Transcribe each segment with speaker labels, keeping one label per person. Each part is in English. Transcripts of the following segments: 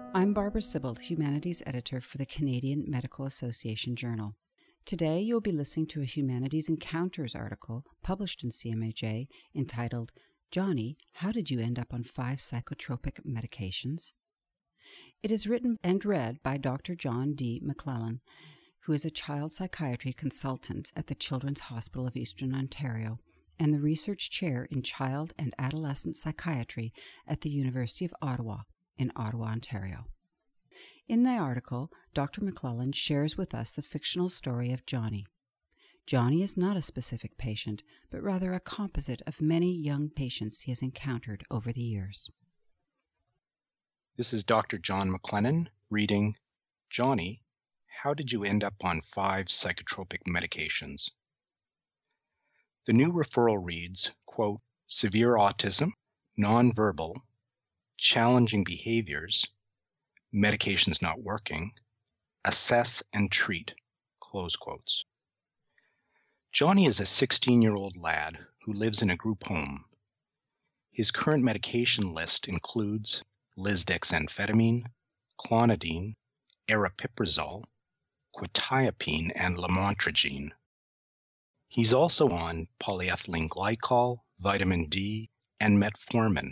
Speaker 1: I'm Barbara Sibbald, Humanities Editor for the Canadian Medical Association Journal. Today you'll be listening to a Humanities Encounters article published in CMAJ entitled, Johnny, How Did You End Up on 5 Psychotropic Medications? It is written and read by Dr. John D. McClellan, who is a child psychiatry consultant at the Children's Hospital of Eastern Ontario and the Research Chair in Child and Adolescent Psychiatry at the University of Ottawa in Ottawa, Ontario. In the article, Dr. McClellan shares with us the fictional story of Johnny. Johnny is not a specific patient, but rather a composite of many young patients he has encountered over the years.
Speaker 2: This is Dr. John McClellan reading, Johnny, how did you end up on 5 psychotropic medications? The new referral reads, quote, severe autism, nonverbal, challenging behaviors, medications not working, assess and treat, close quotes. Johnny is a 16-year-old lad who lives in a group home. His current medication list includes lisdexamfetamine, clonidine, aripiprazole, quetiapine, and lamotrigine. He's also on polyethylene glycol, vitamin D, and metformin.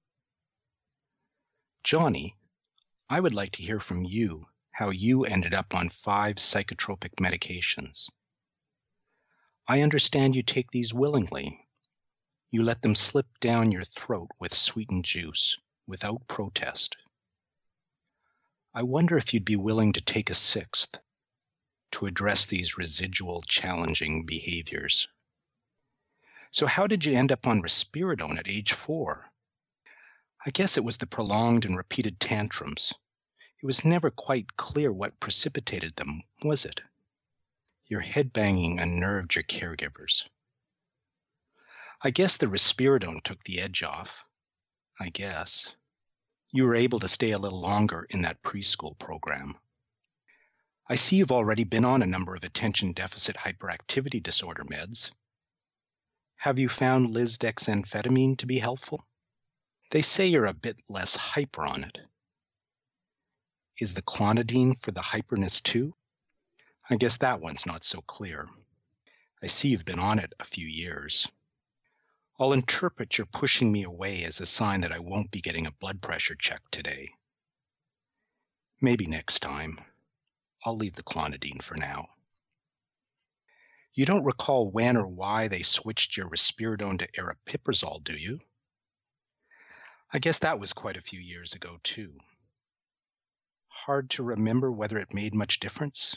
Speaker 2: Johnny, I would like to hear from you how you ended up on 5 psychotropic medications. I understand you take these willingly. You let them slip down your throat with sweetened juice, without protest. I wonder if you'd be willing to take a 6th to address these residual challenging behaviors. So how did you end up on risperidone at age 4? I guess it was the prolonged and repeated tantrums. It was never quite clear what precipitated them, was it? Your headbanging unnerved your caregivers. I guess the risperidone took the edge off. I guess. You were able to stay a little longer in that preschool program. I see you've already been on a number of attention deficit hyperactivity disorder meds. Have you found lisdexamfetamine to be helpful? They say you're a bit less hyper on it. Is the clonidine for the hyperness too? I guess that one's not so clear. I see you've been on it a few years. I'll interpret your pushing me away as a sign that I won't be getting a blood pressure check today. Maybe next time. I'll leave the clonidine for now. You don't recall when or why they switched your risperidone to aripiprazole, do you? I guess that was quite a few years ago, too. Hard to remember whether it made much difference.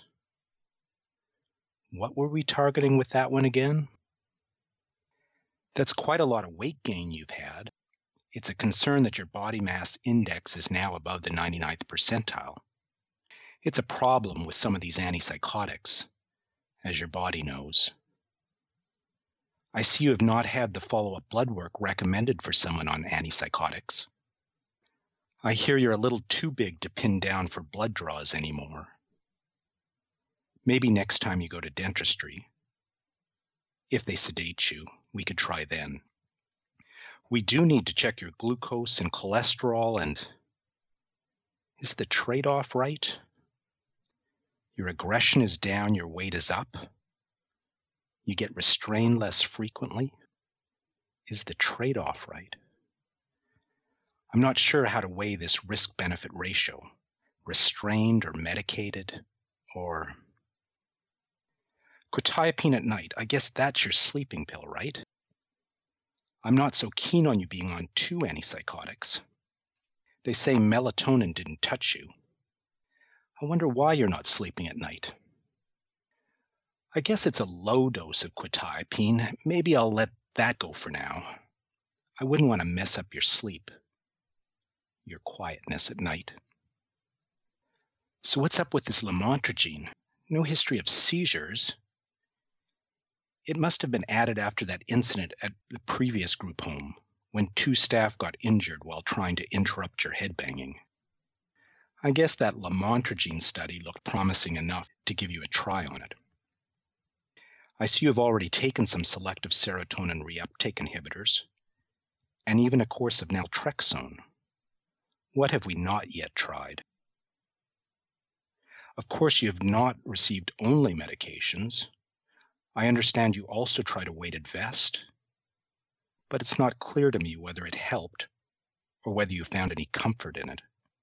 Speaker 2: What were we targeting with that one again? That's quite a lot of weight gain you've had. It's a concern that your body mass index is now above the 99th percentile. It's a problem with some of these antipsychotics, as your body knows. I see you have not had the follow-up blood work recommended for someone on antipsychotics. I hear you're a little too big to pin down for blood draws anymore. Maybe next time you go to dentistry, if they sedate you, we could try then. We do need to check your glucose and cholesterol and... Is the trade-off right? Your aggression is down, your weight is up. You get restrained less frequently. Is the trade-off right? I'm not sure how to weigh this risk-benefit ratio. Restrained or medicated, or... Quetiapine at night, I guess that's your sleeping pill, right? I'm not so keen on you being on 2 antipsychotics. They say melatonin didn't touch you. I wonder why you're not sleeping at night. I guess it's a low dose of quetiapine. Maybe I'll let that go for now. I wouldn't want to mess up your sleep, your quietness at night. So what's up with this lamotrigine? No history of seizures. It must have been added after that incident at the previous group home, when 2 staff got injured while trying to interrupt your headbanging. I guess that lamotrigine study looked promising enough to give you a try on it. I see you have already taken some selective serotonin reuptake inhibitors, and even a course of naltrexone. What have we not yet tried? Of course, you have not received only medications. I understand you also tried a weighted vest, but it's not clear to me whether it helped or whether you found any comfort in it.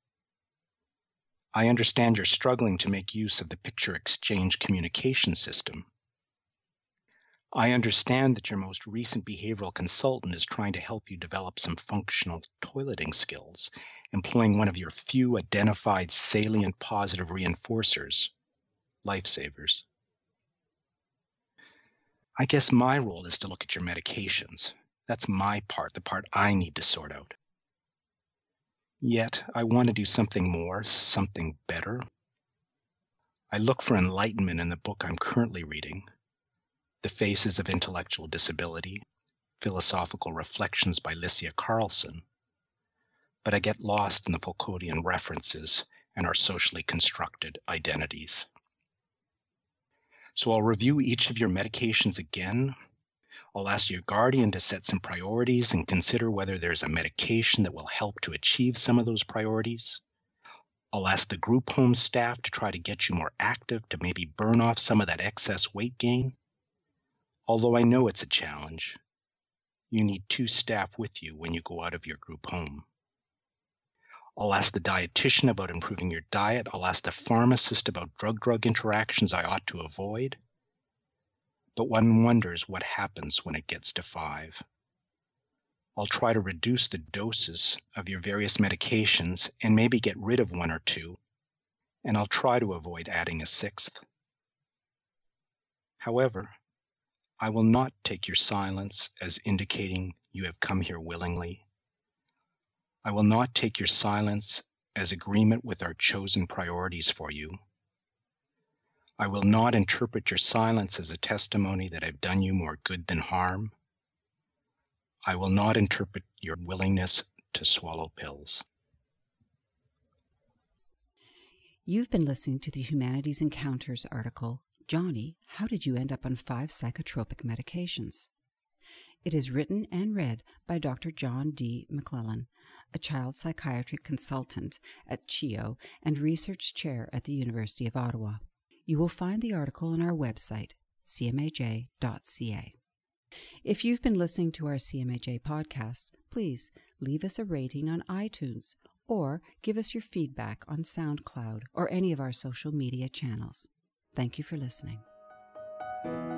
Speaker 2: I understand you're struggling to make use of the picture exchange communication system. I understand that your most recent behavioral consultant is trying to help you develop some functional toileting skills, employing one of your few identified salient positive reinforcers, lifesavers. I guess my role is to look at your medications. That's my part, the part I need to sort out. Yet, I want to do something more, something better. I look for enlightenment in the book I'm currently reading, The Faces of Intellectual Disability, Philosophical Reflections by Lycia Carlson, but I get lost in the Foucauldian references and our socially constructed identities. So I'll review each of your medications again. I'll ask your guardian to set some priorities and consider whether there's a medication that will help to achieve some of those priorities. I'll ask the group home staff to try to get you more active to maybe burn off some of that excess weight gain. Although I know it's a challenge, you need 2 staff with you when you go out of your group home. I'll ask the dietitian about improving your diet. I'll ask the pharmacist about drug-drug interactions I ought to avoid. But one wonders what happens when it gets to 5. I'll try to reduce the doses of your various medications and maybe get rid of 1 or 2, and I'll try to avoid adding a 6th. However, I will not take your silence as indicating you have come here willingly. I will not take your silence as agreement with our chosen priorities for you. I will not interpret your silence as a testimony that I've done you more good than harm. I will not interpret your willingness to swallow pills.
Speaker 1: You've been listening to the Humanities Encounters article, Johnny, How Did You End Up on 5 Psychotropic Medications? It is written and read by Dr. John D. McClellan, a child psychiatry consultant at CHEO and research chair at the University of Ottawa. You will find the article on our website, cmaj.ca. If you've been listening to our CMAJ podcasts, please leave us a rating on iTunes or give us your feedback on SoundCloud or any of our social media channels. Thank you for listening.